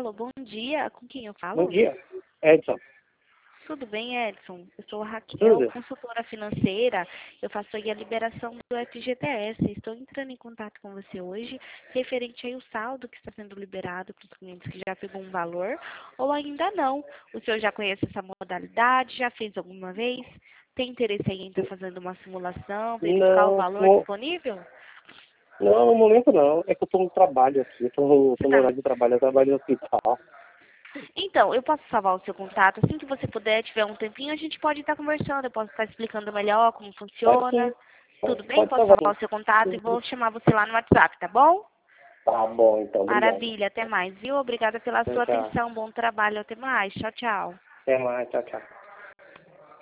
Alô, bom dia. Com quem eu Bom falo? dia, Edson. Tudo bem, Edson? Eu sou a Raquel, Tudo? consultora financeira. Eu faço aí a liberação do FGTS. Estou entrando em contato com você hoje, referente aí ao saldo que está sendo liberado para os clientes que já pegou um valor ou ainda não. O senhor já conhece essa modalidade? Já fez alguma vez? Tem interesse aí em estar fazendo uma simulação, verificar o Não, valor disponível? não, no momento não. É que eu estou no trabalho aqui, estou Você no tá... horário de trabalho, eu trabalho no hospital. Então, eu posso salvar o seu contato. Assim que você puder, tiver um tempinho, a gente pode estar conversando. Eu posso estar explicando melhor como Pode funciona. sim, Tudo bem? pode Posso salvar. salvar o seu contato e vou chamar você lá no WhatsApp, tá bom? Tá bom, então, obrigado. Maravilha, até mais, viu? Obrigada pela Tchau, sua tchau. atenção. Bom trabalho, até mais. Tchau, tchau. Até mais, tchau, tchau.